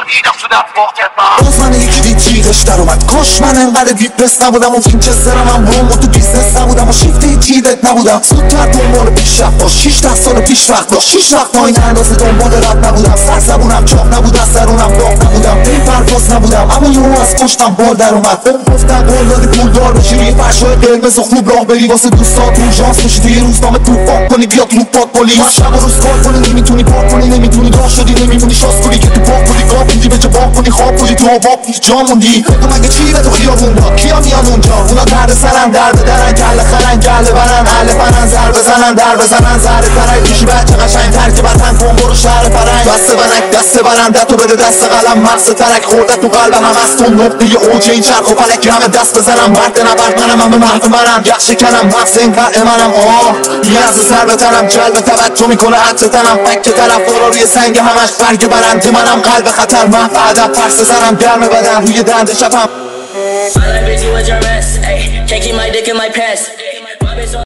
دیدم تو دفاقت باز من یکی دید جیغش در اومد. کاش من انقدر دیپرس نبودم و وینچسترم هم روم و تو بیزنس نبودم و شیفته جیبت نبودم. زودتر دنبال پیشرفت باش، 16 سال پیش وقت داشت. 6 وقت تا این اندازه دنبال رب نبودم. سرزبونم چاق نبود، از درونم داغ نبودم. این پرواز نبودم اما یهو از پشتم بال در اومد. بهم گفتن قول دادی پولدار بشی، روی فرشای قرمز و خوب راه بری، واسه دوستات اورژانس بشی، توی روزنامه توفاق کنی، بیاد رو پات پلیس. شب و روز کار کنی، نمیتونی پاک کنی، نمیتونی راه شدی، نمیمونی شاس کنی که تو پاک کنی، گاه بودی به جا باک کنی، خواب کنی تو آباب جا موندی. بگو مگه چی به تو خیابون داد؟ کیا میان اونجا؟ اونا درد سرن، در بدرن، کله خرن، گله برن، اهل فنن، زر بزنن، در بزنن، زهر ترک پیشی بچه قشنگ ترک بطن کن، برو شهر فرنگ. دست بنک دست برنده تو بده دست قلم، مغز ترک خورده تو قلبم، هم از تو نقطه اوج این چرخ و فلک همه دست بزنم. برد نبرد منم، همه محو منم، یخ شکنم، مغز این قرع منم. نیاز سر بتنم، جلب توجه میکنه عطر تنم، فک طرفدارا روی سنگ همش برگ برنده منم. قلب خطر محو ادب پرس زنم، گرم بدن روی دنده شبم. My life is you was your mess, ayy. Can't keep my dick in my pants.